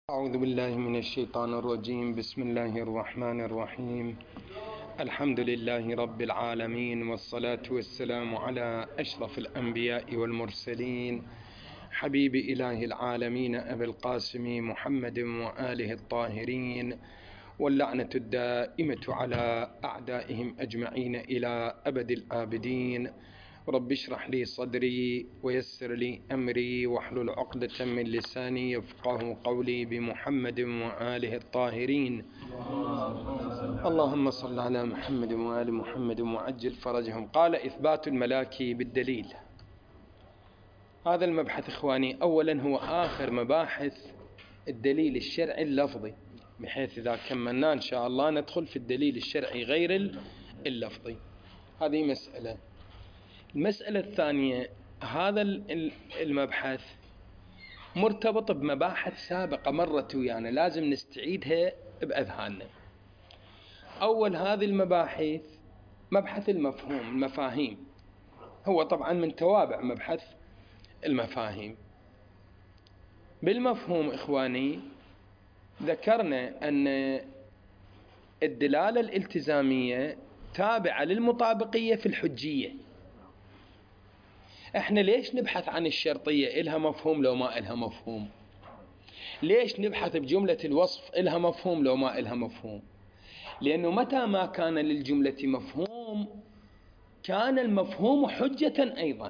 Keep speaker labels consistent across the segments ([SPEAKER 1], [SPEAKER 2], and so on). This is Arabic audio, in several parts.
[SPEAKER 1] أعوذ بالله من الشيطان الرجيم. بسم الله الرحمن الرحيم. الحمد لله رب العالمين، والصلاة والسلام على أشرف الأنبياء والمرسلين، حبيب إله العالمين أبي القاسم محمد وآله الطاهرين، واللعنة الدائمة على أعدائهم أجمعين إلى أبد الآبدين. رب اشرح لي صدري ويسر لي أمري واحلل عقدة من لساني يفقه قولي، بمحمد وآله الطاهرين. اللهم صل على محمد وآل محمد وعجل فرجهم. قال: إثبات الملاكي بالدليل. هذا المبحث إخواني أولا هو آخر مباحث الدليل الشرعي اللفظي، بحيث إذا كملنا إن شاء الله ندخل في الدليل الشرعي غير اللفظي. هذه مسألة. المسألة الثانية، هذا المبحث مرتبط بمباحث سابقة مرت ويانا، لازم نستعيدها بأذهاننا. أول هذه المباحث مبحث المفهوم، المفاهيم، هو طبعا من توابع مبحث المفاهيم. بالمفهوم إخواني ذكرنا أن الدلالة الالتزامية تابعة للمطابقية في الحجية. احنا ليش نبحث عن الشرطية؟ إلها مفهوم لو ما إلها مفهوم. ليش نبحث بجملة الوصف؟ إلها مفهوم لو ما إلها مفهوم. لأنه متى ما كان للجملة مفهوم كان المفهوم حجة أيضا.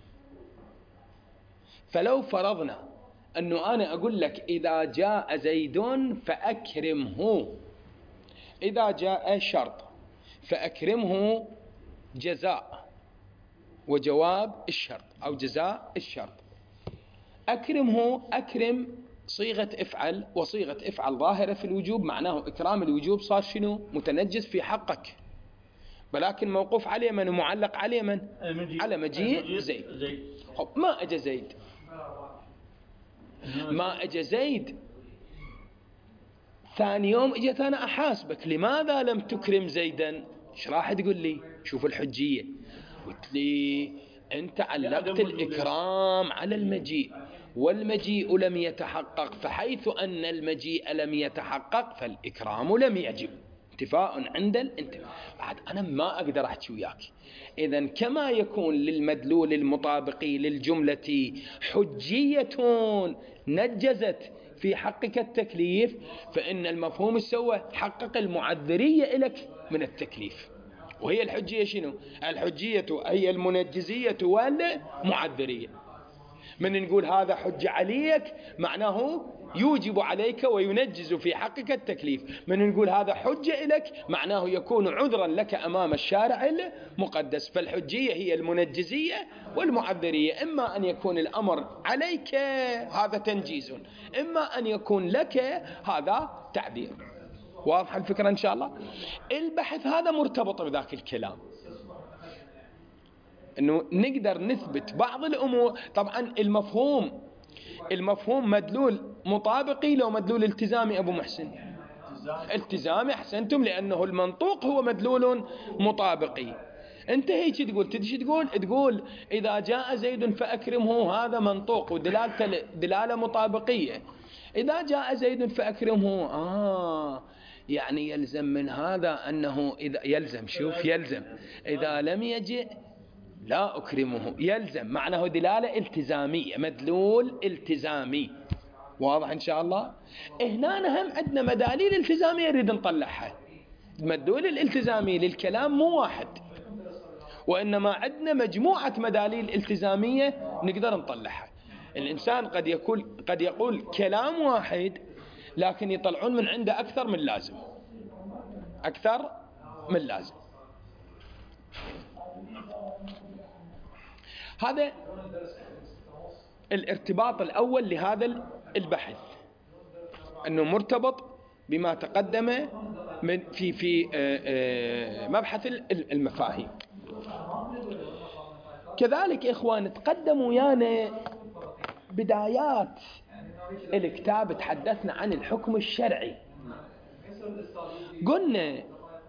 [SPEAKER 1] فلو فرضنا أنه أنا أقول لك إذا جاء زيد فأكرمه، إذا جاء شرط فأكرمه جزاء وجواب الشرط أو جزاء الشرط. أكرمه، أكرم صيغة افعل، وصيغة افعل ظاهرة في الوجوب، معناه إكرام الوجوب صار شنو؟ متنجز في حقك، ولكن موقوف عليه من ومعلق عليه من؟ على مجيء زيد. ما أجى زيد، ما أجى زيد، ثاني يوم اجت أنا أحاسبك لماذا لم تكرم زيدا؟ ايش راح تقول لي؟ شوف الحجية. قلت لي أنت علقت الإكرام على المجيء، والمجيء لم يتحقق، فحيث أن المجيء لم يتحقق فالإكرام لم يجب. اتفاق عند الانتفاع. بعد أنا ما أقدر أحكي وياك. إذن كما يكون للمدلول المطابقي للجملة حجية نجزت في حقك التكليف، فإن المفهوم السوى حقق المعذرية لك من التكليف. وهي الحجية شنو؟ الحجية هي المنجزية والمعذرية. من نقول هذا حج عليك معناه يوجب عليك وينجز في حقك التكليف. من نقول هذا حجة لك معناه يكون عذرا لك أمام الشارع المقدس. فالحجية هي المنجزية والمعذرية. إما أن يكون الأمر عليك هذا تنجيز، إما أن يكون لك هذا تعذير. واضح الفكرة إن شاء الله؟ البحث هذا مرتبط بذاك الكلام، أنه نقدر نثبت بعض الأمور. طبعا المفهوم مدلول مطابقي لو مدلول التزامي. أبو محسن التزامي، أحسنتم، لأنه المنطوق هو مدلول مطابقي. أنت هيك تقول، تدش تقول إذا جاء زيد فأكرمه، هذا منطوق ودلالته دلالة مطابقية. إذا جاء زيد فأكرمه، يعني يلزم من هذا أنه إذا يلزم، شوف، يلزم إذا لم يجئ لا أكرمه، يلزم، معناه دلالة التزامية، مدلول التزامي. واضح إن شاء الله؟ هنا هم عندنا مداليل التزامية نريد نطلعها. المدلول الالتزامي للكلام مو واحد، وإنما عندنا مجموعة مداليل التزامية نقدر نطلعها. الإنسان قد يقول كلام واحد لكن يطلعون من عنده أكثر من لازم، أكثر من لازم. هذا الارتباط الأول لهذا البحث، أنه مرتبط بما تقدم في مبحث المفاهيم. كذلك إخوان تقدموا ويانا بدايات الكتاب تحدثنا عن الحكم الشرعي. قلنا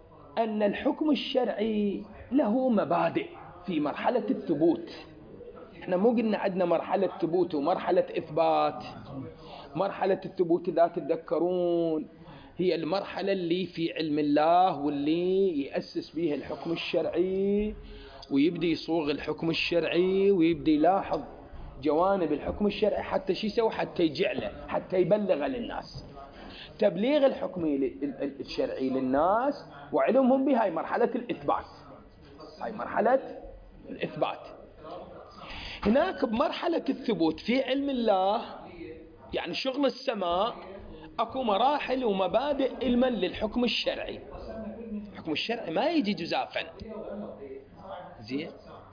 [SPEAKER 1] أن الحكم الشرعي له مبادئ في مرحلة الثبوت. احنا مو قلنا عندنا مرحلة ثبوت ومرحلة إثبات؟ مرحلة الثبوت إذا تتذكرون هي المرحلة اللي في علم الله واللي يأسس بها الحكم الشرعي ويبدي يصوغ الحكم الشرعي ويبدي يلاحظ جوانب الحكم الشرعي حتى شو يسوي؟ حتى يجعله، حتى يبلغ للناس. تبليغ الحكم الشرعي للناس وعلمهم بها هاي مرحلة الإثبات، هاي مرحلة الإثبات. هناك بمرحلة الثبوت في علم الله يعني شغل السماء اكو مراحل ومبادئ علما للحكم الشرعي. الحكم الشرعي ما يجي جزافا. زين،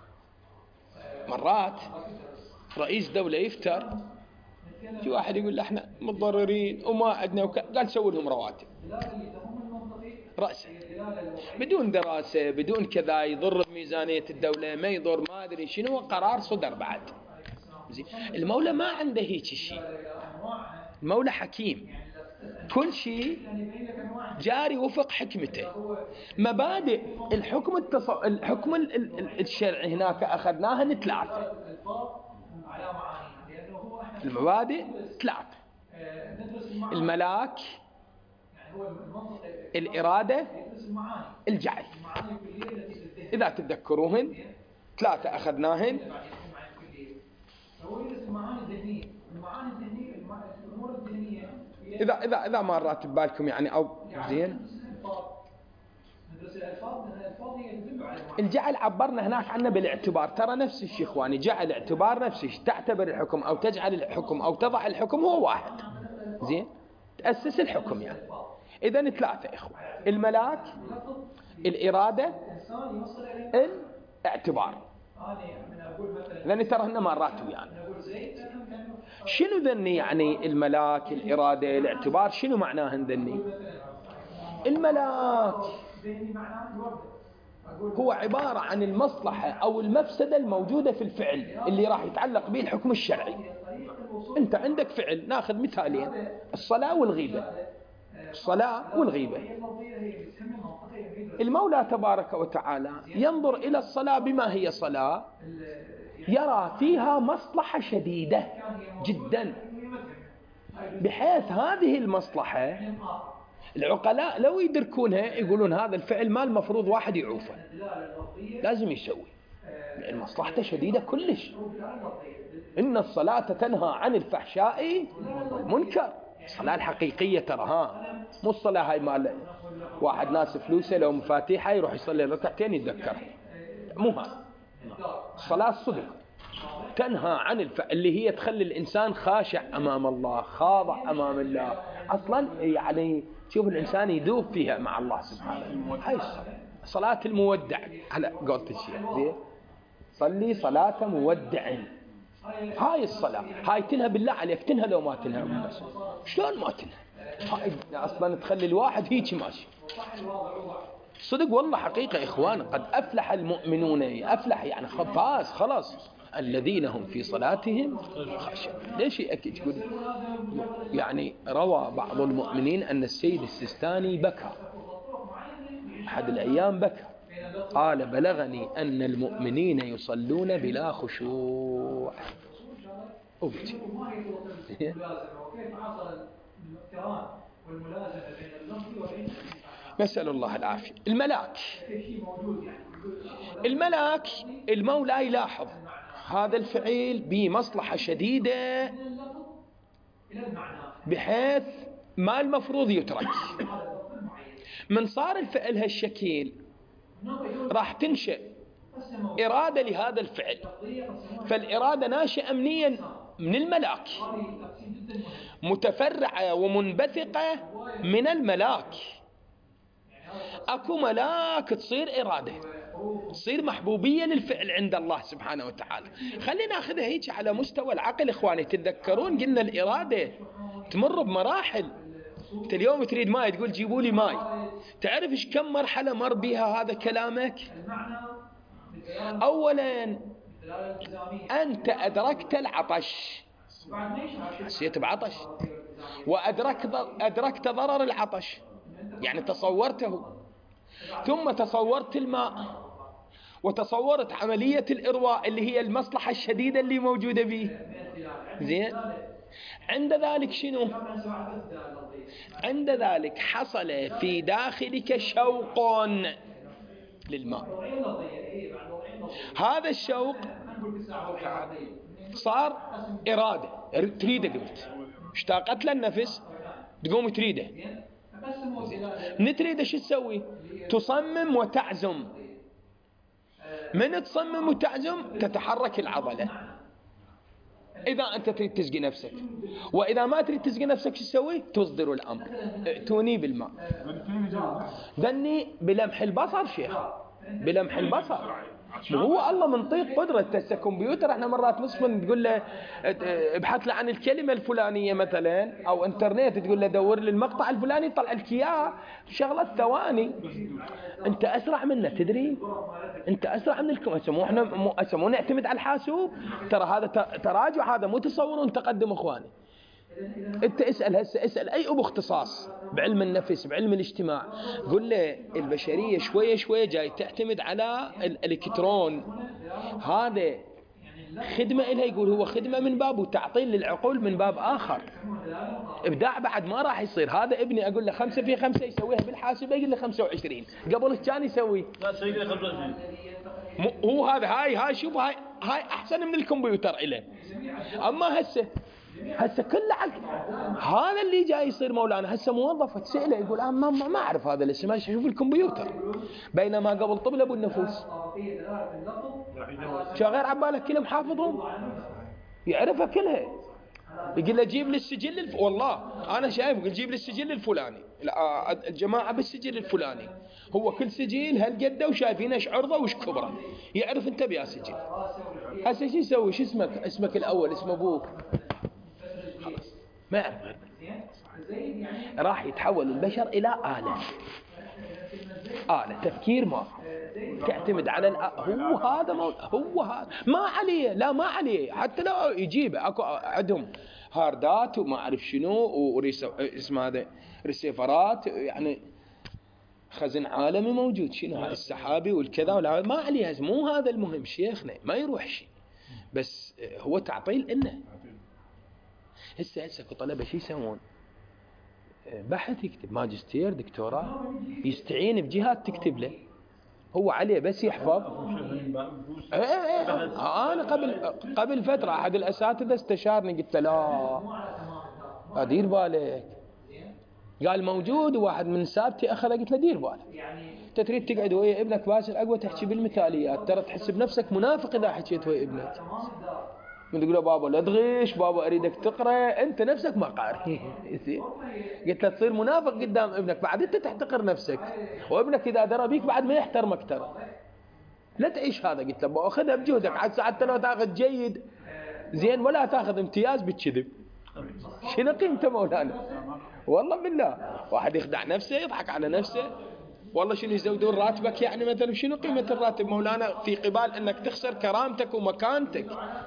[SPEAKER 1] مرات رئيس دولة يفتر، في واحد يقول له احنا متضررين وما عندنا قال سووا لهم رواتب رأسا، بدون دراسة بدون كذا، يضر بميزانية الدولة ما يضر، ما ادري شنو، قرار صدر بعد. زين، المولى ما عنده هيك شيء، المولى حكيم، كل شيء جاري وفق حكمته. مبادئ الحكم الشرعي هناك أخذناها ثلاثة. المبادئ ثلاثة: الملاك، الإرادة، الجعل. إذا تتذكروهن ثلاثة أخذناهن. إذا ما رات ببالكم يعني أو زين، الجعل عبرنا هناك عنه بالاعتبار، ترى نفس الشيء إخواني، جعل اعتبار نفس الشيء، تعتبر الحكم أو تجعل الحكم أو تضع الحكم هو واحد. زين، تأسس الحكم يعني. إذن ثلاثة إخوة: الملاك، الإرادة، الاعتبار. إذن ترى هن مرات يعني شنو ذني يعني الملاك، الإرادة، الاعتبار، شنو معناهن ذني؟ الملاك هو عبارة عن المصلحة أو المفسدة الموجودة في الفعل اللي راح يتعلق به الحكم الشرعي. أنت عندك فعل، ناخذ مثالين: الصلاة والغيبة. الصلاة والغيبة، المولى تبارك وتعالى ينظر إلى الصلاة بما هي صلاة، يرى فيها مصلحة شديدة جدا، بحيث هذه المصلحة العقلاء لو يدركونها يقولون هذا الفعل ما المفروض واحد يعوفه، لازم يسوي، لأن مصلحته شديدة كلش. إن الصلاة تنهى عن الفحشاء والمنكر. الصلاة الحقيقية ترى، مو الصلاة هاي مال واحد ناس فلوسه لو مفاتيحه يروح يصلي ركعتين يتذكر، مو هذا. الصلاة الصدق تنهى عن اللي هي تخلي الإنسان خاشع أمام الله، خاضع أمام الله، أصلا يعني شوف الإنسان يذوب فيها مع الله سبحانه. هاي صلاة المودع على قولة الشيخ، صلي صلاة مودع. هاي الصلاة هاي تنهى بالله عليك، تنهى لو ما تنهى بس. شلون ما تنهى؟ هاي أصلا تخلي الواحد هيك ماشي. صدق والله حقيقة إخوان، قد أفلح المؤمنون، أفلح يعني خلاص الذين هم في صلاتهم خاشعون. ليش يأكد يقول يعني روى بعض المؤمنين أن السيد السيستاني بكى أحد الأيام، بكى قال: بلغني أن المؤمنين يصلون بلا خشوع. أبكي. نسأل الله العافية. الملاك المولى يلاحظ هذا الفعل بمصلحة شديدة بحيث ما المفروض يترك. من صار الفعل هالشكل راح تنشأ إرادة لهذا الفعل، فالإرادة ناشئة منين؟ من الملاك، متفرعة ومنبثقة من الملاك. أكو ملاك تصير إرادة، تصير محبوبية للفعل عند الله سبحانه وتعالى. خلينا ناخذها هيك على مستوى العقل إخواني. تتذكرون قلنا الإرادة تمر بمراحل. أنت اليوم تريد ماء تقول جيبوا لي ماء، تعرف إيش كم مرحلة مر بها هذا كلامك؟ أولا أنت أدركت العطش، حسيت بعطش، وأدركت ضرر العطش يعني تصورته، ثم تصورت الماء، وتصورت عملية الإرواء اللي هي المصلحة الشديدة اللي موجودة به. زين، عند ذلك شنو؟ عند ذلك حصل في داخلك شوق للماء. هذا الشوق صار إرادة، تريده. قلت اشتاقت له النفس، تقوم تريده. من تريده شو تسوي؟ تصمم وتعزم. من تصمم وتعزم تتحرك العضلة. إذا أنت تريد تسقي نفسك، وإذا ما تريد تسقي نفسك شو تسوي؟ تصدر الأمر، ائتوني بالماء. دني بلمح البصر شيخ، بلمح البصر. هو الله منطيق قدرة. هسه كمبيوتر احنا مرات نصف تقول له ابحث له عن الكلمة الفلانية مثلا، او انترنت تقول له دور لي المقطع الفلاني طلع لك اياه شغلة ثواني. انت اسرع منه، تدري؟ انت اسرع من الكمبيوتر. مو احنا مو نعتمد على الحاسوب. ترى هذا تراجع، هذا مو تصور تقدم اخواني. انت اسأل هسه، اسأل اي ابو اختصاص بعلم النفس بعلم الاجتماع، قل له البشرية شوية شوية جاي تعتمد على الالكترون. هذا خدمة إلها، يقول هو خدمة من باب وتعطيل للعقول من باب آخر. إبداع بعد ما راح يصير. هذا ابني أقول له 5 في 5 يسويها بالحاسبة، يقول له 25. قبل كان يسوي
[SPEAKER 2] لا سيدي 25.
[SPEAKER 1] هو هذا. هاي شوف، هاي أحسن من الكمبيوتر إله. أما هسه كله هذا اللي جاي يصير مولانا. هسه موظف تسأله يقول أنا ما أعرف هذا الاسم، ما أشوف الكمبيوتر. بينما قبل طب أبو النفوس شو غير عبالك كلهم حافظهم، يعرفها كلها. يقول له جيب لي السجل والله أنا شايف، يقول جيب لي السجل الفلاني، الجماعة بالسجل الفلاني. هو كل سجل هالقده وشايفين ايش عرضه وش كبره، يعرف انت بيا سجل. هسه شو يسوي؟ شو اسمك الأول، اسم أبوك، ما يعرف. راح يتحول البشر إلى آلة تفكير ما تعتمد على هو هذا ما عليه. لا ما عليه، حتى لو يجيب اكو عندهم هاردات وما اعرف شنو اسمه هذا ريسيفرات، يعني خزن عالمي موجود. شنو هاي السحابي والكذا ولا ما عليها. مو هذا المهم شيخنا، ما يروح شيء، بس هو تعطيل إنه هسه طلبة شو يسوون؟ بحث يكتب ماجستير دكتوراه، يستعين بجهات تكتب له، هو عليه بس يحفظ. أنا قبل فترة أحد الأساتذة استشارني، قلت له لا أدير بالك. قال موجود، واحد من سابتي أخذه. قلت له دير بالك، أنت تريد تقعد ويا ابنك باسل أقوى تحكي بالمثاليات، ترى تحس بنفسك منافق إذا حكيت ويا ابنك. من تقول له بابا لا تغش، بابا أريدك تقرأ، أنت نفسك ما قارئ. قلت له تصير منافق قدام ابنك، بعد أنت تحتقر نفسك، وابنك إذا درى بيك بعد ما يحترمك. ترى لا تعيش هذا. قلت له بأخذها بجهدك، حتى لو تاخذ جيد زين ولا تاخذ امتياز بالكذب، شنو قيمته مولانا؟ والله بالله واحد يخدع نفسه، يضحك على نفسه. والله شنو يزودون راتبك يعني مثلا؟ شنو قيمة الراتب مولانا في قبال انك تخسر كرامتك ومكانتك؟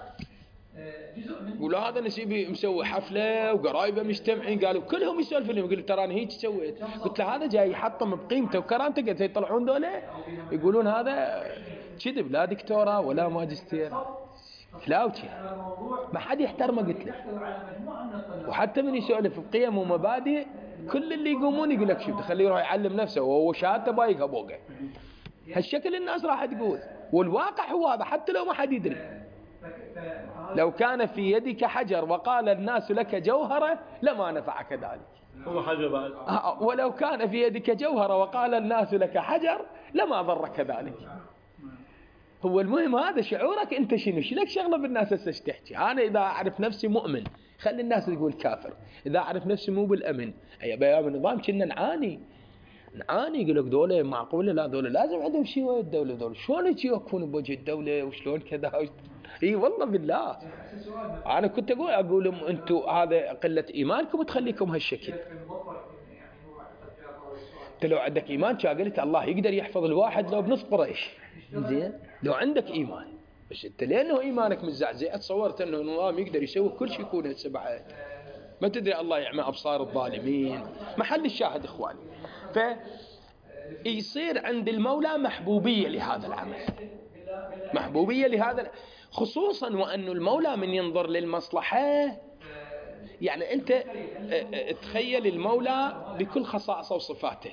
[SPEAKER 1] يقول هذا نسيبي مسوي حفلة وقرايبه مجتمعين، قالوا كلهم يسولفون لي. يقول ترى انا هيك سويت. قلت له هذا جاي يحطم بقيمته وكرامته، قلت يطلعون دولة يقولون هذا كذب، لا دكتوراه ولا ماجستير كلاوتشي، ما حد يحترمه. قلت له وحتى من يسولف بقيم ومبادئ كل اللي يقومون يقول لك شوف تخليه يروح يعلم نفسه وهو شهادته بايقها بوقه. هالشكل الناس راح تقول، والواقع هو هذا حتى لو ما حد يدري. لو كان في يدك حجر وقال الناس لك جوهرة لما نفعك ذلك.
[SPEAKER 2] هو حجر بعد.
[SPEAKER 1] ولو كان في يدك جوهرة وقال الناس لك حجر لما ضرك ذلك. هو المهم هذا شعورك انت شنو لك شغله بالناس هسه تحكي. انا اذا اعرف نفسي مؤمن خلي الناس تقول كافر، اذا اعرف نفسي مو بالامن اي بيام النظام كنا نعاني يقول لك دولة معقولة؟ لا دولة لازم عندهم شيء ويا الدولة. دولة شلون يجي يوقفون بوجه الدولة وشلون كذا؟ اي والله بالله انا كنت اقول لهم انتم هذا قلة ايمانكم تخليكم هالشكل. انت لو عندك ايمان قلت الله يقدر يحفظ الواحد لو بنص قريش زين، لو عندك ايمان. بس انت لانه ايمانك مزعزع تصورت انه النظام يقدر يسوي كل شيء يكون هسه بعد ما تدري. الله يعمى ابصار الظالمين. محل الشاهد اخواني، فيصير عند المولى محبوبية لهذا العمل. محبوبية لهذا، خصوصا وأن المولى من ينظر للمصلحة. يعني أنت تخيل المولى بكل خصائصه وصفاته،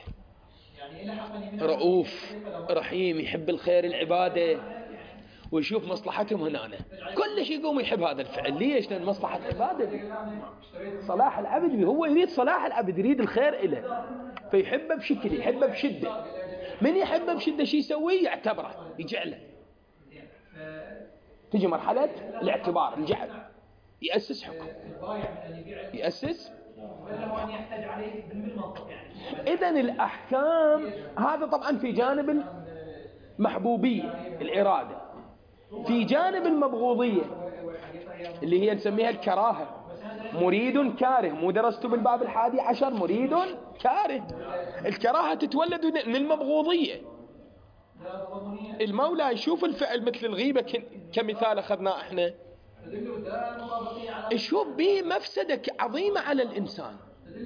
[SPEAKER 1] رؤوف رحيم، يحب الخير العبادة، ويشوف مصلحتهم هنا. كل شيء يقوم يحب هذا الفعل. ليش؟ لأن مصلحة عباده، صلاح العبد، هو يريد صلاح العبد، يريد الخير إله، فيحبه بشكل، يحبه بشدة. من يحبه بشدة شيء يسويه؟ يعتبره، يجعله. تجي مرحلة الاعتبار، الجعل، يأسس حكم، يأسس. إذن الأحكام هذا طبعا في جانب المحبوبية الإرادة. في جانب المبغوضية اللي هي نسميها الكراهة، مريد كاره، مو درست بالباب 11 مريد كاره. الكراهة تتولد من المبغوضية. المولى يشوف الفعل مثل الغيبة كمثال أخذنا احنا، يشوف به مفسدة عظيمة على الإنسان.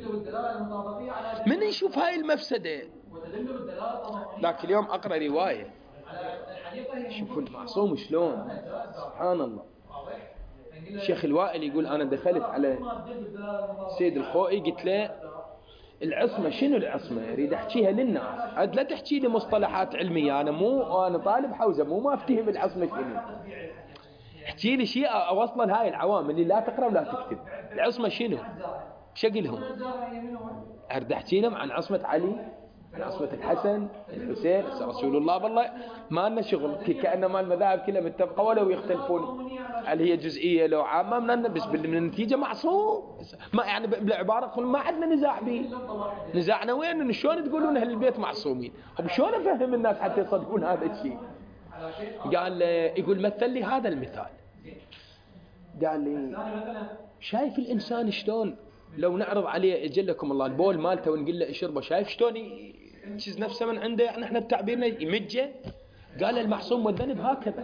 [SPEAKER 1] من يشوف هاي المفسدة؟ لكن اليوم أقرأ رواية، شوفوا المعصوم شلون، سبحان الله. الشيخ الوائل يقول أنا دخلت على سيد الخوئي، قلت له العصمة شنو العصمة؟ أريد أحكيها للناس، عاد لا تحكي لي مصطلحات علمية، أنا طالب حوزة، مو أفتهم العصمة شنو. احكي لي شيء أوصله لهاي العوام اللي لا تقرأ ولا تكتب. العصمة شنو؟ شقلهم. أريد أحكي لهم عن عصمة علي، عن عصمة الحسن الحسين رسول الله. بالله ما لنا شغل، كأنما المذاهب كلها متفقة ولو يختلفون هل هي جزئية لو عامة، من بس بالنتيجة معصوم. ما يعني بالعبارة ما عندنا نزاع به. نزاعنا وين؟ إن شلون تقولون أهل البيت معصومين؟ طب شلون أفهم الناس حتى يصدقون هذا الشيء؟ قال يقول مثل لي هذا المثال، قال لي شايف الإنسان شلون لو نعرض عليه أجلكم الله البول مالته ونقول له اشربه، شايف شلون يتشز نفسه من عنده؟ يعني احنا بتعبيرنا يمجه. قال المعصوم والذنب هكذا،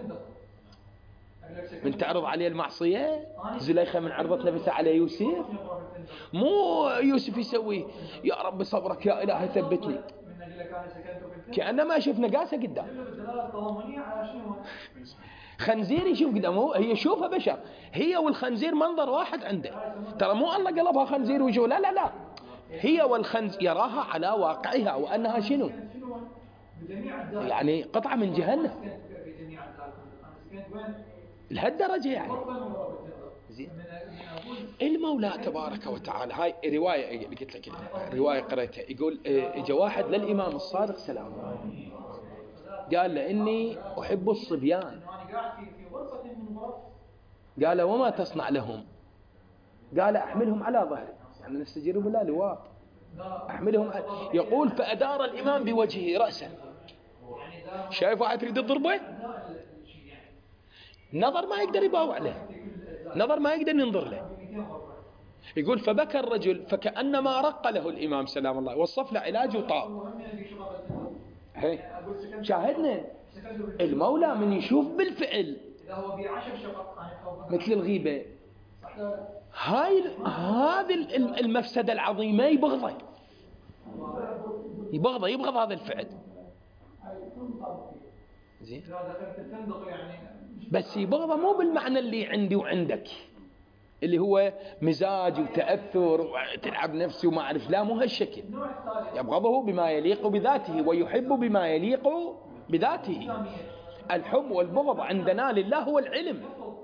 [SPEAKER 1] من تعرض عليه المعصية. زليخة من عرضت نفسها على يوسف، مو يوسف يسوي يا رب صبرك يا إله ثبتني، كأنما شوف نقاسة قدام. خنزير يشوف قدامه، هي شوفها بشر، هي والخنزير منظر واحد عنده. ترى مو الله قلبها خنزير وجوه، لا لا لا، هي والخنزير يراها على واقعها وأنها شنو؟ يعني قطعة من جهنم لهالدرجة يعني. زين. المولى تبارك وتعالى، هاي رواية قلت لك، رواية قرأتها، يقول اجا واحد للإمام الصادق سلام الله، قال له إني أحب الصبيان. قال وما تصنع لهم؟ قال أحملهم على ظهري، يعني نستجير بالله لواء، أحملهم يقول فأدار الإمام بوجهه رأسا. شايف واحد تريد تضربه، نظر ما يقدر يباوع له، نظر ما يقدر ينظر له. يقول فبكى الرجل فكأنما رق له الإمام سلام الله، وصف له علاج وطاب. شاهدنا المولى من يشوف بالفعل مثل الغيبة، هذه المفسدة العظيمة، يبغض هذا الفعل. زين، بس يبغضه مو بالمعنى اللي عندي وعندك، اللي هو مزاج وتأثر وتلعب نفسي وما أعرف، لا مو هالشكل. يبغضه بما يليق بذاته ويحب بما يليق بذاته. الحب والبغض عندنا لله هو العلم.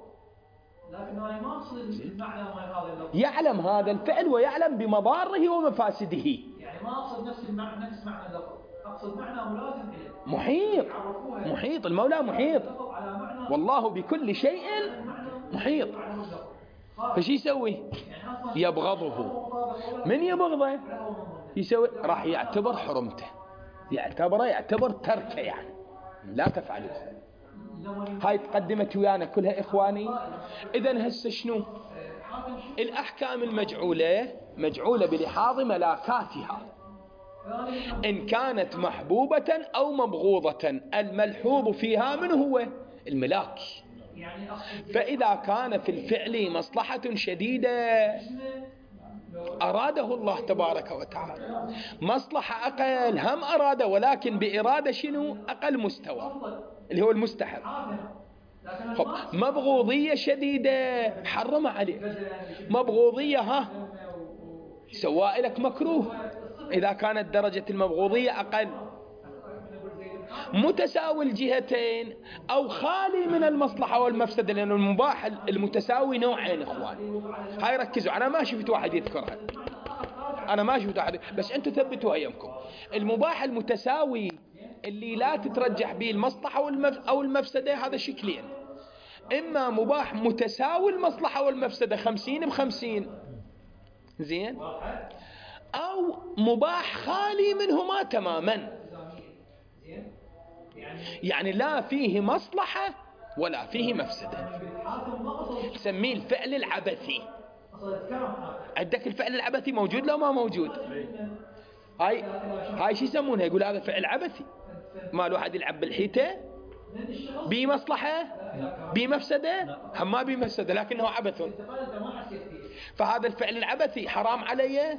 [SPEAKER 1] يعلم هذا الفعل ويعلم بمضاره ومفاسده.
[SPEAKER 3] يعني ما أقصد نفس معنى اللفظ، أقصد معنى ملازم إليه.
[SPEAKER 1] محيط المولى محيط، والله بكل شيء محيط. فشي يسوي؟ يبغضه. من يبغضه يسوي؟ راح يعتبر حرمته، يعتبر تركه، يعني لا تفعلوا. هاي تقدمت ويانا كلها إخواني. إذن هسه شنو الأحكام مجعولة بلحاظ ملاكاتها، إن كانت محبوبة أو مبغوضة. الملحوظ فيها من هو؟ الملاك. فإذا كان في الفعل مصلحة شديدة أراده الله تبارك وتعالى. مصلحة أقل هم أراده، ولكن بإرادة شنو؟ أقل مستوى اللي هو المستحب. خب مبغوضية شديدة حرم عليه، مبغوضية سواء لك مكروه إذا كانت درجة المبغوضية أقل، متساوي الجهتين أو خالي من المصلحة والمفسدة، لأن المباح المتساوي نوعين إخوان. هاي ركزوا، أنا ما شفت واحد يذكرها، أنا ما شفت واحد، بس أنتم ثبتوا أيامكم. المباح المتساوي اللي لا تترجح به المصلحة أو المفسدة هذا شكلين: إما مباح متساوي المصلحة والمفسدة 50-50 زين، أو مباح خالي منهما تماما، يعني لا فيه مصلحة ولا فيه مفسدة. سميه الفعل العبثي. عندك الفعل العبثي موجود لو ما موجود؟ هاي شو يسمونها؟ يقول هذا فعل عبثي، ما الواحد يلعب بالحيطة بمصلحة بمفسدة، هم ما بمفسدة لكنه عبث، فهذا الفعل العبثي حرام علي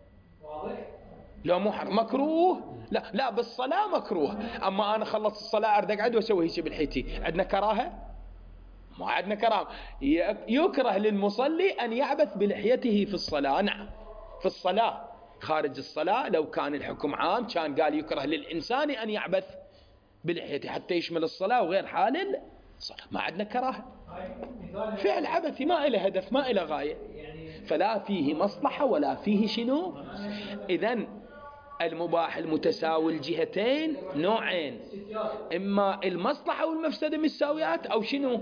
[SPEAKER 1] لو مو حرام؟ مكروه؟ لا بالصلاة مكروه، أما أنا خلص الصلاة أرد أقعد وأسوي هيك بالحيتي، عندنا كراهة؟ ما عندنا كراهة. يكره للمصلي أن يعبث بلحيته في الصلاة. نعم في الصلاة، خارج الصلاة لو كان الحكم عام كان قال يكره للإنسان أن يعبث بلحيته حتى يشمل الصلاة وغير حال الصلاة، ما عندنا كراهة. فعل عبثي ما إله هدف ما إله غاية، فلا فيه مصلحة ولا فيه شنو. إذن المباح المتساوي الجهتين نوعين: إما المصلحة والمفسدة متساويات، أو شنو؟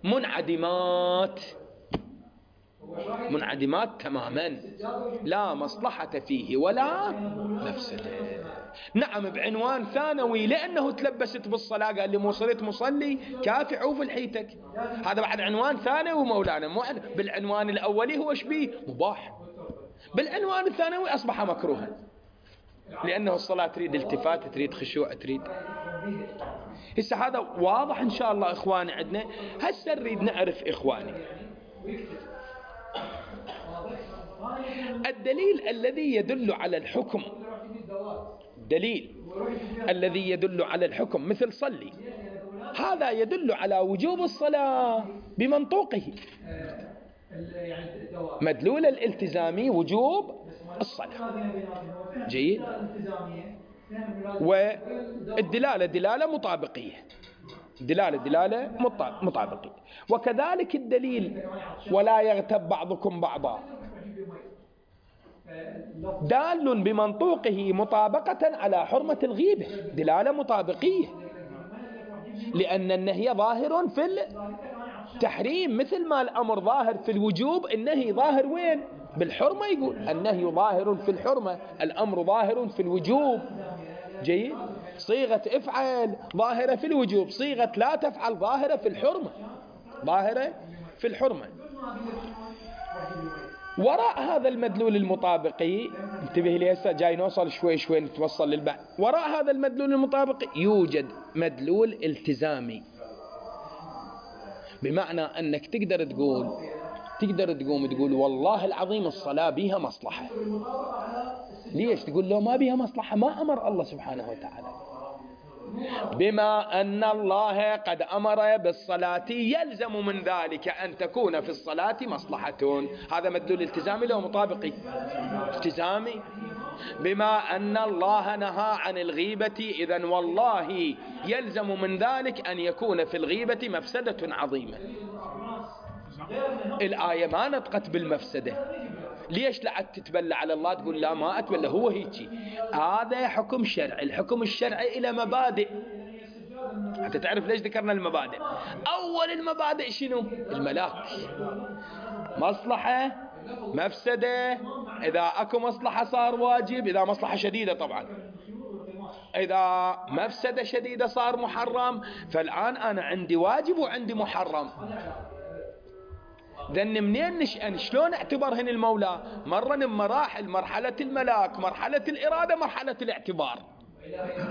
[SPEAKER 1] منعدمات تماما، لا مصلحة فيه ولا مفسدة. نعم بعنوان ثانوي، لأنه تلبست بالصلاة قال لي مو صرت مصلي كافي عوف الحيتك، هذا بعد عنوان ثانوي مولانا. مو بالعنوان الأولي هو شبيه مباح، بالعنوان الثانوي أصبح مكروها، لأنه الصلاة تريد التفات، تريد خشوع، تريد. هسه هذا واضح إن شاء الله إخواني عندنا. هسه نريد نعرف إخواني الدليل الذي يدل على الحكم، دليل الذي يدل على الحكم مثل صلي، هذا يدل على وجوب الصلاة بمنطوقه، مدلول الالتزامي وجوب الصلاة. جيد. والدلالة دلالة مطابقية، دلالة مطابقية. وكذلك الدليل ولا يغتب بعضكم بعضا دال بمنطوقه مطابقة على حرمة الغيبة، دلالة مطابقية، لأن النهي ظاهر في التحريم مثل ما الأمر ظاهر في الوجوب، النهي ظاهر وين؟ بالحرمة. يقول النهي ظاهر في الحرمة، الأمر ظاهر في الوجوب. جيد. صيغة افعل ظاهرة في الوجوب، صيغة لا تفعل ظاهرة في الحرمة، ظاهرة في الحرمة. وراء هذا المدلول المطابقي، انتبه لي هسه جاي نوصل شوي نتوصل للبعض. وراء هذا المدلول المطابقي يوجد مدلول التزامي، بمعنى أنك تقدر تقوم والله العظيم الصلاة بها مصلحة. ليش؟ تقول لو ما بها مصلحة ما أمر الله سبحانه وتعالى. بما أن الله قد أمر بالصلاة يلزم من ذلك أن تكون في الصلاة مصلحة. هذا مدلول التزامي لو مطابقي التزامي. بما أن الله نهى عن الغيبة إذن والله يلزم من ذلك أن يكون في الغيبة مفسدة عظيمة. الآية ما نطقت بالمفسدة، ليش لعد تتبلى على الله تقول لا ما أتبلى؟ هو هيك، هذا حكم شرعي. الحكم الشرعي إلى مبادئ، حتى تعرف ليش ذكرنا المبادئ. أول المبادئ شنو؟ الملاك، مصلحة مفسدة. إذا أكو مصلحة صار واجب، إذا مصلحة شديدة طبعا، إذا مفسدة شديدة صار محرم. فالآن أنا عندي واجب وعندي محرم، ذن منين نشأن؟ شلون اعتبرهن المولى؟ مرة من مراحل، مرحلة الملاك، مرحلة الإرادة، مرحلة الاعتبار.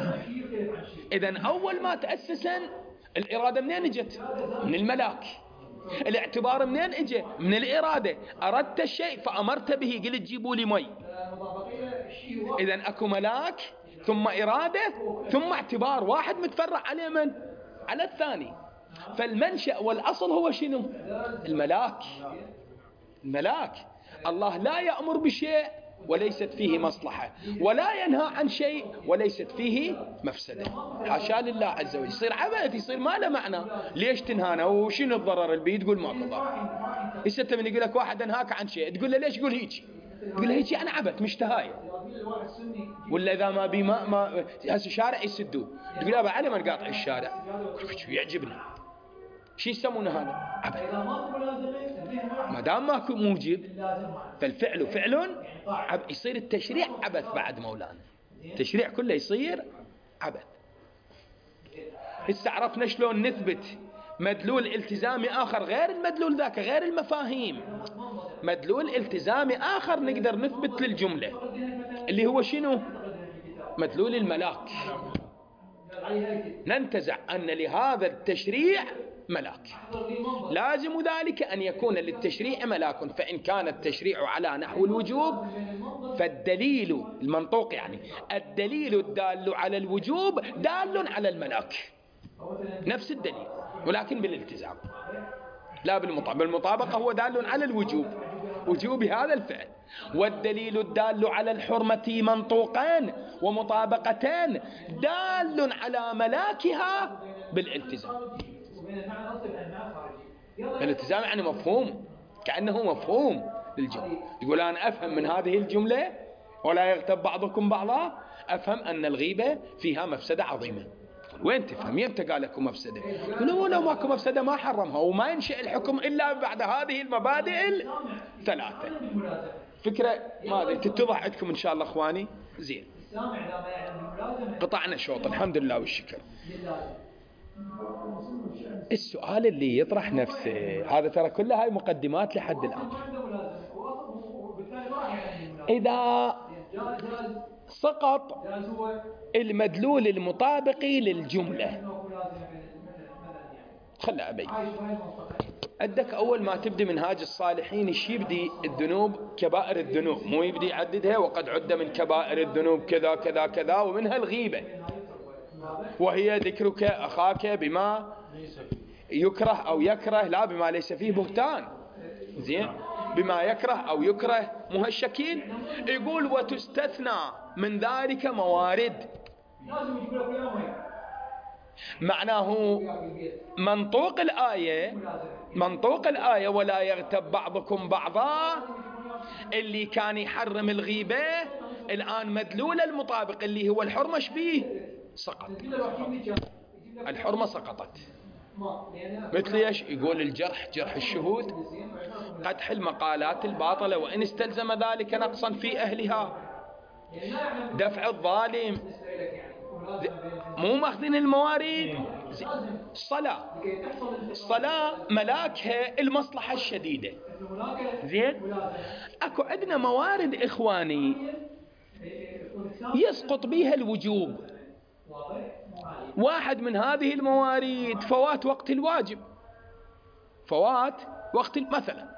[SPEAKER 1] إذن أول ما تأسسا الإرادة منين جت؟ من الملاك. الاعتبار منين اجى؟ من الإرادة. أردت الشيء فأمرت به، قلت جيبوا لي مي. إذن أكو ملاك ثم إرادة ثم اعتبار، واحد متفرع عليه من؟ على الثاني. فالمنشأ والأصل هو شنو؟ الملاك. الملاك. الله لا يأمر بشيء وليست فيه مصلحة، ولا ينهى عن شيء وليست فيه مفسدة. حاشا لله عز وجل. يصير عبث، يصير ما له معنى. ليش تنهانا وشنو الضرر اللي تقول ماكو ضرر؟ هسه من يقول لك واحد انهاك عن شيء، تقول له ليش؟ يقول هيك. تقول له هيك يعني عبث مش تهاية. ولا اذا ما بي ما هسه شارع يسدوه، تقول ابا علي ما نقاطع الشارع، يعجبني. شو يسمونه هذا؟ عبث. ما دام ماكو موجب فالفعل فعل يصير التشريع عبث بعد مولانا. التشريع كله يصير عبث. هسه عرفنا شلون نثبت مدلول التزامي آخر غير المدلول ذاك، غير المفاهيم. مدلول التزامي آخر نقدر نثبت للجملة اللي هو شنو؟ مدلول الملاك. ننتزع أن لهذا التشريع ملاك، لازم ذلك أن يكون للتشريع ملاك. فإن كان التشريع على نحو الوجوب فالدليل المنطوق، يعني الدليل الدال على الوجوب دال على الملاك، نفس الدليل ولكن بالالتزام لا بالمطابقة. بالمطابقة هو دال على الوجوب، وجوب هذا الفعل. والدليل الدال على الحرمة منطوقان ومطابقتان دال على ملاكها بالالتزام. الالتزام يعني مفهوم، كأنه مفهوم للجملة. يقول أنا أفهم من هذه الجملة ولا يغتب بعضكم بعضا، أفهم أن الغيبة فيها مفسدة عظيمة. وين تفهم؟ يمتى قال لكم مفسدة؟ يقولوا لو ماكو مفسدة ما حرمها، وما ينشئ الحكم إلا بعد هذه المبادئ الثلاثة. فكرة ما أدري تتضح عندكم إن شاء الله إخواني. زين، قطعنا شوط الحمد لله والشكر. السؤال اللي يطرح نفسه هذا، ترى كل هاي مقدمات لحد الآن. إذا سقط المدلول المطابقي للجملة، خلى أبي عندك أول ما تبدي منهاج الصالحين إيش يبدي؟ الذنوب، كبائر الذنوب، مو يبدي يعددها وقد عد من كبائر الذنوب كذا كذا كذا، ومنها الغيبة، وهي ذكرك أخاك بما يكره أو يكره، لا بما ليس فيه بهتان. زين، بما يكره أو يكره مهشكين. يقول وتستثنى من ذلك موارد. معناه منطوق الآية ولا يغتب بعضكم بعضا، اللي كان يحرم الغيبة الآن مدلول المطابق اللي هو الحرمة شبيه سقط. الحرمة سقطت. مثل ايش؟ يقول الجرح، جرح الشهود، قدح المقالات الباطلة وإن استلزم ذلك نقصا في أهلها، دفع الظالم، مو ماخذين الموارد. الصلاة ملاكها المصلحة الشديدة. زين، اكو عندنا موارد إخواني يسقط بها الوجوب. واحد من هذه الموارد فوات وقت الواجب، فوات وقت مثلا.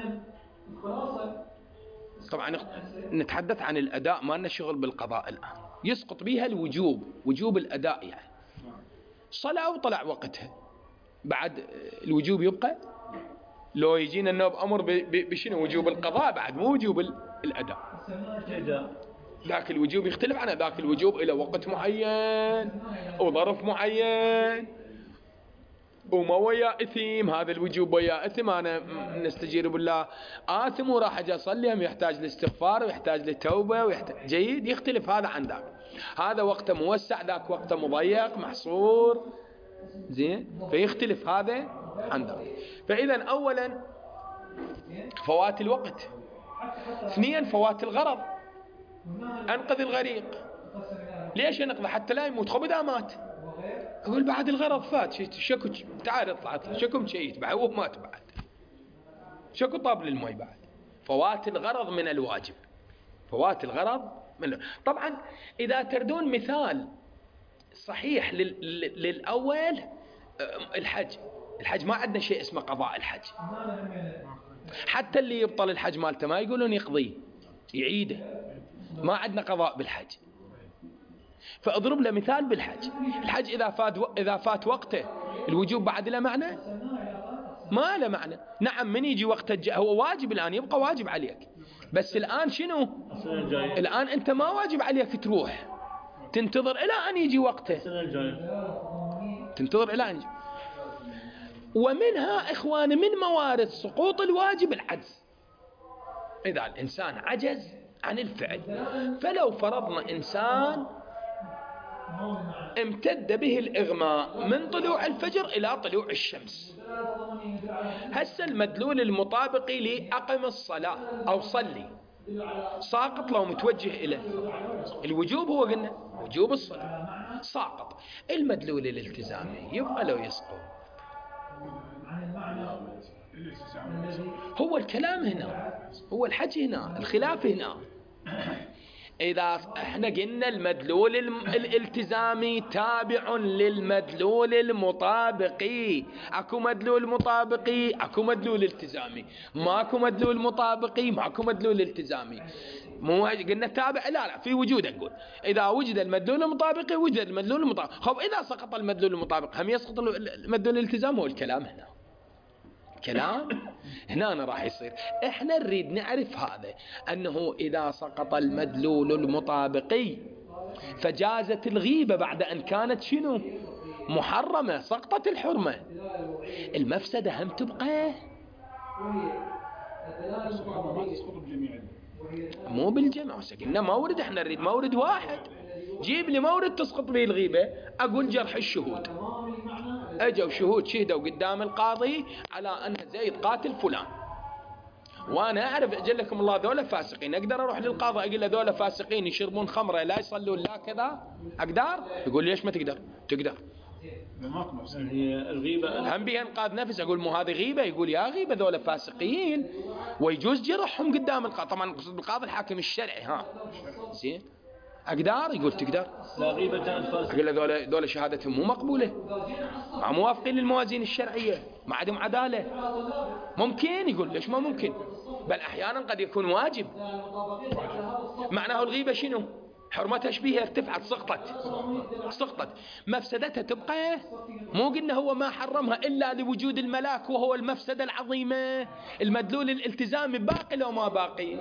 [SPEAKER 1] طبعا نتحدث عن الأداء، ما لنا شغل بالقضاء الآن. يسقط بها الوجوب، وجوب الأداء يعني. صلاة وطلع وقتها، بعد الوجوب يبقى؟ لو يجينا النوب أمر بشنو؟ وجوب القضاء بعد، مو وجوب الأداء. ذاك الوجوب يختلف عن ذاك الوجوب إلى وقت معين وظرف معين، وما ويا إثم. هذا الوجوب ويا إثم، أنا نستجير بالله آثم وراح أجي أصلي، يحتاج لاستغفار ويحتاج لتوبة ويحتاج جيد، يختلف هذا عن ذاك. هذا وقته موسع، ذاك وقته مضيق محصور. زين، فيختلف هذا عن ذاك. فإذا أولا فوات الوقت، اثنيا فوات الغرض. أنقذ الغريق، ليش ينقذ؟ حتى لا يموت. خب إذا مات أقول بعد الغرض فات، شكو تعال اطلع شكو مشيت بعد وهو مات بعد، شكو طاب للمي بعد. فوات الغرض من الواجب، فوات الغرض من. طبعا إذا تردون مثال صحيح للأول، الحج. الحج ما عندنا شيء اسمه قضاء الحج. حتى اللي يبطل الحج مالته ما يقولون يقضيه، يعيده. ما عندنا قضاء بالحج. فاضرب له مثال بالحج. الحج إذا فات وقته، الوجوب بعد له معنى؟ ما له معنى. نعم من يجي وقته هو واجب، الآن يبقى واجب عليك، بس الآن شنو؟ الآن أنت ما واجب عليك تروح، تنتظر إلى أن يجي وقته، تنتظر إلى أن يجي. ومنها إخوان من موارد سقوط الواجب العجز. إذا الإنسان عجز عن الفعل، فلو فرضنا إنسان امتد به الإغماء من طلوع الفجر إلى طلوع الشمس، هسه المدلول المطابق لأقم الصلاة أو صلي ساقط لو متوجه إلى الوجوب. هو قلنا وجوب الصلاة ساقط. المدلول الالتزامي يبقى لو يسقط. هو الكلام هنا، هو الحج هنا، الخلاف هنا. إذا احنا قلنا المدلول الالتزامي تابع للمدلول المطابقي، اكو مدلول مطابقي اكو مدلول التزامي، ماكو مدلول مطابقي ماكو مدلول التزامي. مو قلنا تابع، لا في وجود. اقول اذا وجد المدلول المطابقي وجد المدلول المطابق. خب اذا سقط المدلول المطابق هم يسقط المدلول الالتزام. هو الكلام هنا، كلام هنا أنا راح يصير. احنا نريد نعرف هذا، انه اذا سقط المدلول المطابقي فجازت الغيبة بعد ان كانت شنو؟ محرمة، سقطت الحرمة. المفسدة هم تبقى مو بالجمع. قلنا مورد، احنا نريد مورد واحد. جيب لي مورد تسقط به الغيبة. اقول جرح الشهود، اجوا شهود شهدوا قدام القاضي على ان زيد قاتل فلان، وانا اعرف اجل لكم الله ذولا فاسقين. اقدر اروح للقاضي اقول له ذولا فاسقين يشربون خمره لا يصلون لا كذا؟ اقدر؟ يقول ليش ما تقدر؟ تقدر.
[SPEAKER 2] هي الغيبة
[SPEAKER 1] هم بها انقاذ نفس. اقول مو هذه غيبه؟ يقول يا غيبه ذولا فاسقين ويجوز جرحهم قدام القاضي. طبعا نقصد بالقاضي الحاكم الشرعي. ها زين، اقدر؟ يقول تقدر.
[SPEAKER 2] لا غيبة كانت فاسقة.
[SPEAKER 1] اقول له ذولا شهادتهم مو مقبوله، ما موافقين للموازين الشرعيه، ما عندهم عداله. ممكن؟ يقول ليش ما ممكن؟ بل احيانا قد يكون واجب. معناه الغيبه شنو؟ حرمتها شبيهه ارتفعت، سقطت. مفسدتها تبقى. مو قلنا هو ما حرمها الا لوجود الملاك وهو المفسده العظيمه. المدلول الالتزامي باقي لو ما باقي؟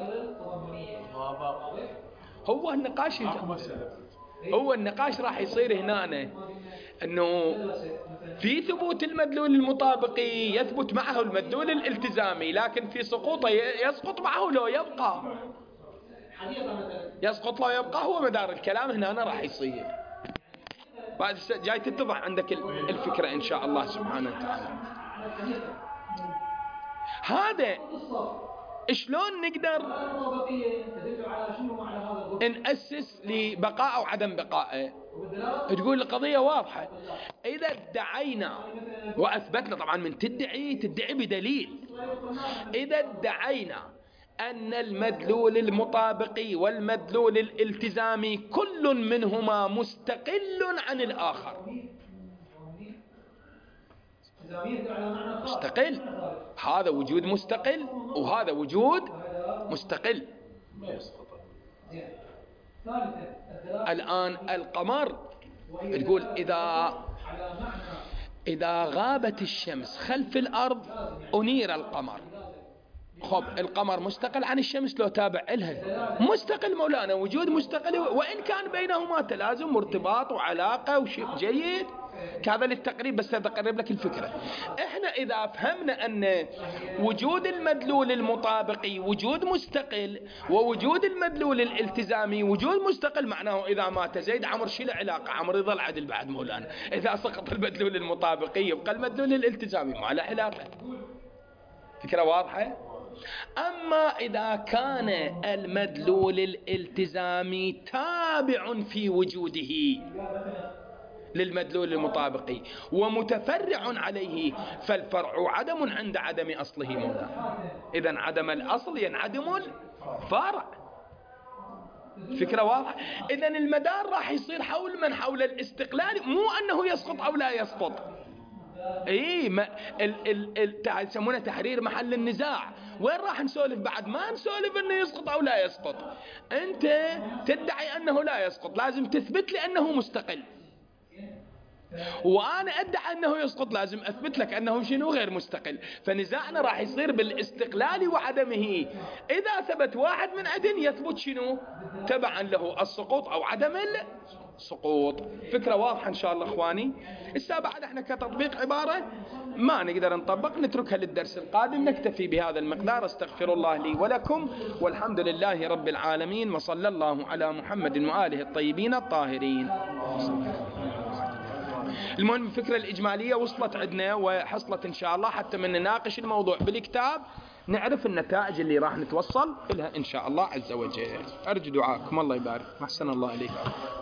[SPEAKER 1] هو النقاش هو النقاش راح يصير هنا، انه في ثبوت المدلول المطابقي يثبت معه المدلول الالتزامي، لكن في سقوطه يسقط معه لو يبقى. يسقط لو يبقى. هو مدار الكلام هنا راح يصير. بعد جاي تتضح عندك الفكرة إن شاء الله سبحانه وتعالى. هذا شلون نقدر نأسس لبقاء أو عدم بقائه؟ تقول القضية واضحة. إذا ادعينا وأثبتنا، طبعا من تدعي بدليل. إذا ادعينا أن المدلول المطابقي والمدلول الالتزامي كل منهما مستقل عن الآخر، مستقل، هذا وجود مستقل وهذا وجود مستقل. الآن القمر تقول إذا غابت الشمس خلف الأرض أنير القمر. خب القمر مستقل عن الشمس لو تابع إلها؟ مستقل مولانا، وجود مستقل، وإن كان بينهما تلازم وارتباط وعلاقة وشيء جيد. هذا للتقريب، بس أقرب لك الفكرة. إحنا إذا فهمنا أن وجود المدلول المطابقي وجود مستقل ووجود المدلول الالتزامي وجود مستقل، معناه إذا مات زيد عمر شو له علاقة؟ عمر يظل عدل بعد مولانا. إذا سقط المدلول المطابقي يبقى المدلول الالتزامي ما له علاقة. فكرة واضحة؟ أما إذا كان المدلول الالتزامي تابع في وجوده للمدلول المطابقي ومتفرع عليه، فالفرع عدم عند عدم أصله مولانا. إذن عدم الأصل ينعدم الفرع. فكرة واضحة؟ إذن المدار راح يصير حول من؟ حول الاستقلال، مو أنه يسقط أو لا يسقط. اي ما يسمونه تحرير محل النزاع. وين راح نسولف بعد؟ ما نسولف انه يسقط او لا يسقط. انت تدعي انه لا يسقط، لازم تثبت لي انه مستقل، وانا ادعي انه يسقط، لازم اثبت لك انه شنو غير مستقل. فنزاعنا راح يصير بالاستقلال وعدمه. اذا ثبت واحد من عدن يثبت شنو تبعا له السقوط او عدم السقوط. فكرة واضحة ان شاء الله اخواني. السا بعد احنا كتطبيق عبارة ما نقدر نطبق، نتركها للدرس القادم. نكتفي بهذا المقدار. استغفر الله لي ولكم، والحمد لله رب العالمين، وصلى الله على محمد وآله الطيبين الطاهرين. المهم الفكرة الإجمالية وصلت عندنا وحصلت إن شاء الله، حتى من نناقش الموضوع بالكتاب نعرف النتائج اللي راح نتوصل لها إن شاء الله عز وجل. أرجو دعاءكم، الله يبارك. أحسن الله إليكم.